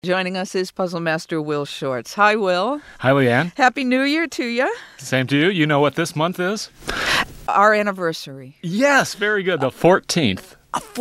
Joining us is Puzzle Master Will Shorts. Hi, Will. Hi, Leanne. Happy New Year to you. Same to you. You know what this month is? Our anniversary. Yes, very good. The 14th.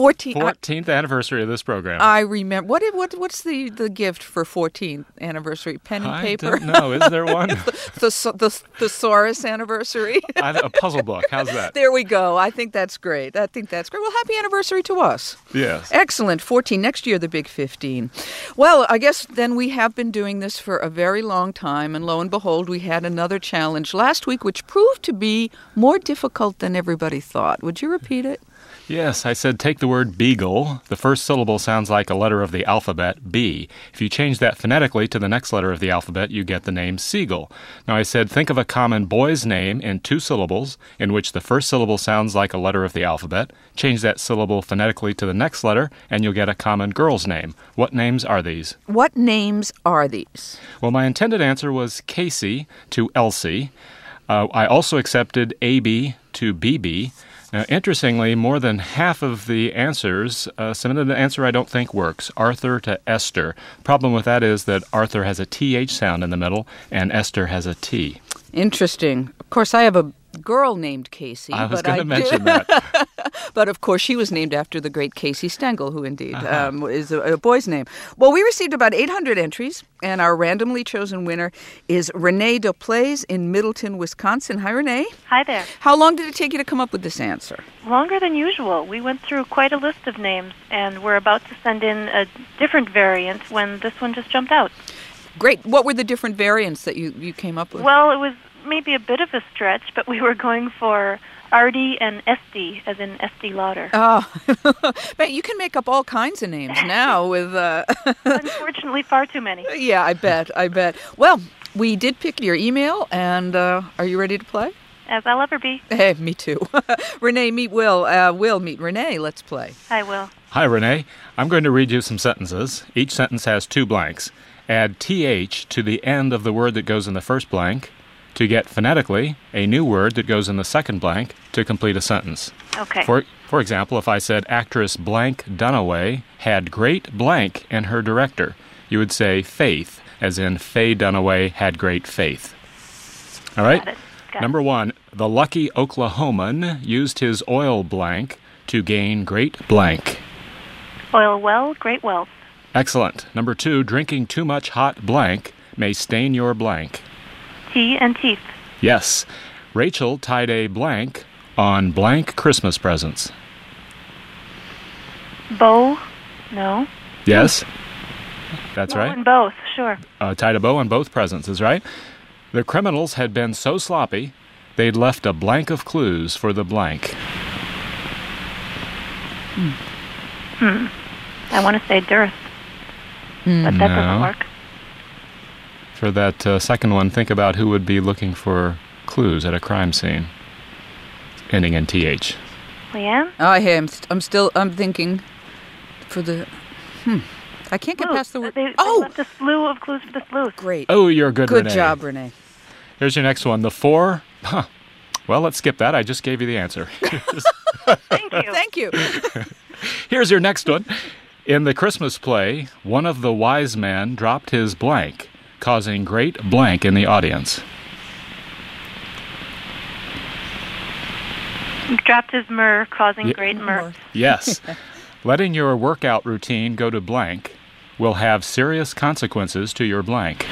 14th anniversary of this program. I remember. What's the gift for 14th anniversry? Pen and paper? I don't know. Is there one? the thesaurus anniversary? A puzzle book. How's that? There we go. I think that's great. Well, happy anniversary to us. Yes. Excellent. 14. Next year, the big 15. Well, I guess then we have been doing this for a very long time, and lo and behold, we had another challenge last week, which proved to be more difficult than everybody thought. Would you repeat it? Yes, I said take the word beagle. The first syllable sounds like a letter of the alphabet, B. If you change that phonetically to the next letter of the alphabet, you get the name seagull. Now I said think of a common boy's name in 2 syllables, in which the first syllable sounds like a letter of the alphabet. Change that syllable phonetically to the next letter, and you'll get a common girl's name. What names are these? What names are these? Well, my intended answer was Casey to Elsie. I also accepted AB to BB. Now, interestingly, more than half of the answers submitted an answer I don't think works, Arthur to Esther. Problem with that is that Arthur has a TH sound in the middle, and Esther has a T. Interesting. Of course, I have a girl named Casey. I was going to mention that. But, of course, she was named after the great Casey Stengel, who indeed is a boy's name. Well, we received about 800 entries, and our randomly chosen winner is Renee Duplays in Middleton, Wisconsin. Hi, Renee. Hi there. How long did it take you to come up with this answer? Longer than usual. We went through quite a list of names, and we're about to send in a different variant when this one just jumped out. Great. What were the different variants that you came up with? Well, it was maybe a bit of a stretch, but we were going for Artie and Esty, as in Estee Lauder. Oh, but you can make up all kinds of names now with... Unfortunately, far too many. Yeah, I bet. Well, we did pick your email, and are you ready to play? As I'll ever be. Hey, me too. Renee, meet Will. Will, meet Renee. Let's play. Hi, Will. Hi, Renee. I'm going to read you some sentences. Each sentence has 2 blanks. Add TH to the end of the word that goes in the first blank to get phonetically a new word that goes in the second blank to complete a sentence. Okay. For example, if I said actress blank Dunaway had great blank in her director, you would say faith, as in Faye Dunaway had great faith. All right? Got it. Number 1, the lucky Oklahoman used his oil blank to gain great blank. Oil well, great wealth. Excellent. Number 2, drinking too much hot blank may stain your blank. Tea and teeth. Yes. Rachel tied a blank on blank Christmas presents. Bow? No. Yes. That's Bow right. and both, sure. Tied a bow on both presents is right. The criminals had been so sloppy, they'd left a blank of clues for the blank. I want to say dearth, but that doesn't work. For that second one, think about who would be looking for clues at a crime scene, ending in TH. Leanne? Oh, I'm thinking for the... I can't get past the word... They left a slew of clues for the sleuth. Great. Oh, you're good, Renee. Good job, Renee. Here's your next one. The 4... Well, let's skip that. I just gave you the answer. Thank you. Here's your next one. In the Christmas play, one of the wise men dropped his blank, causing great blank in the audience. Dropped his myrrh, causing great myrrh. Yes. Letting your workout routine go to blank will have serious consequences to your blank.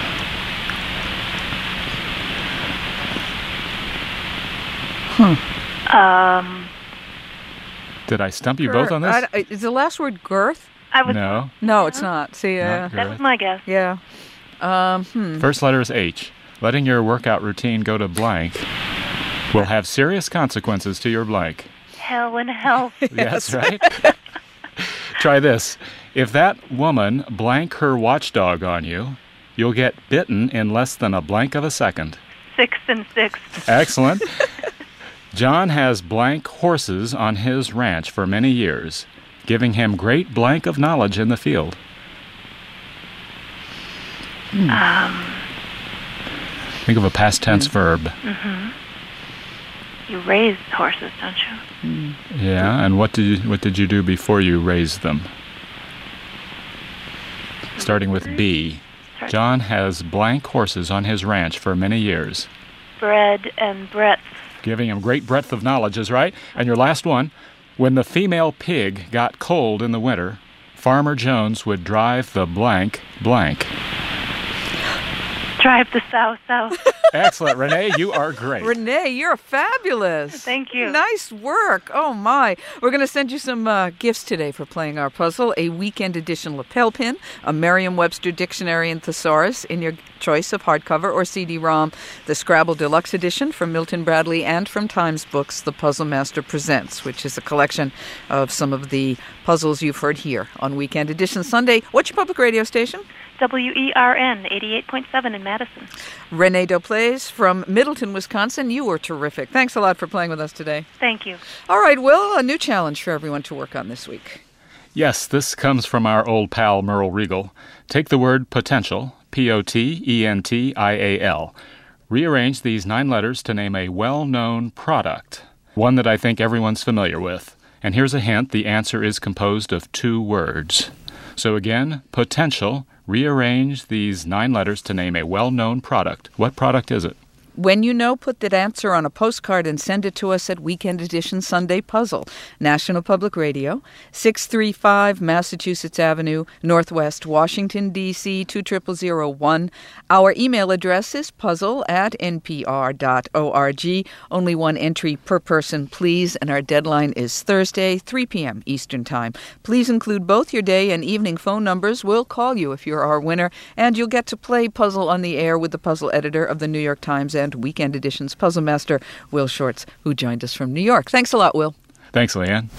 Did I stump you both on this? Is the last word girth? No. No, it's not. See, Not that was my guess. yeah. First letter is H. Letting your workout routine go to blank will have serious consequences to your blank. Hell in hell. Yes, right? Try this. If that woman blank her watchdog on you, you'll get bitten in less than a blank of a second. 6 and 6. Excellent. John has blank horses on his ranch for many years, giving him great blank of knowledge in the field. Think of a past tense verb. You raise horses, don't you? Yeah, and what did you do before you raised them? starting with B. John has blank horses on his ranch for many years. Bread and breadth. Giving him great breadth of knowledge is right. And your last one. When the female pig got cold in the winter, Farmer Jones would drive the blank blank. Drive the south. Excellent. Renee, you are great. Renee, you're fabulous. Thank you. Nice work. Oh, my. We're going to send you some gifts today for playing our puzzle. A weekend edition lapel pin, a Merriam-Webster dictionary and thesaurus in your choice of hardcover or CD-ROM, the Scrabble Deluxe Edition from Milton Bradley, and from Times Books, The Puzzle Master Presents, which is a collection of some of the puzzles you've heard here on Weekend Edition Sunday. What's your public radio station? WERN 88.7 in Madison. Renee Doplaise from Middleton, Wisconsin. You were terrific. Thanks a lot for playing with us today. Thank you. All right, Will, a new challenge for everyone to work on this week. Yes, this comes from our old pal Merle Regal. Take the word potential, P-O-T-E-N-T-I-A-L. Rearrange these 9 letters to name a well-known product, one that I think everyone's familiar with. And here's a hint, the answer is composed of 2 words. So again, potential. Rearrange these 9 letters to name a well-known product. What product is it? When you know, put that answer on a postcard and send it to us at Weekend Edition Sunday Puzzle, National Public Radio, 635 Massachusetts Avenue, Northwest Washington, D.C., 20001. Our email address is puzzle@npr.org. Only 1 entry per person, please, and our deadline is Thursday, 3 p.m. Eastern Time. Please include both your day and evening phone numbers. We'll call you if you're our winner, and you'll get to play Puzzle on the Air with the puzzle editor of the New York Times and Weekend Edition's puzzle master, Will Shortz, who joined us from New York. Thanks a lot, Will. Thanks, Leanne.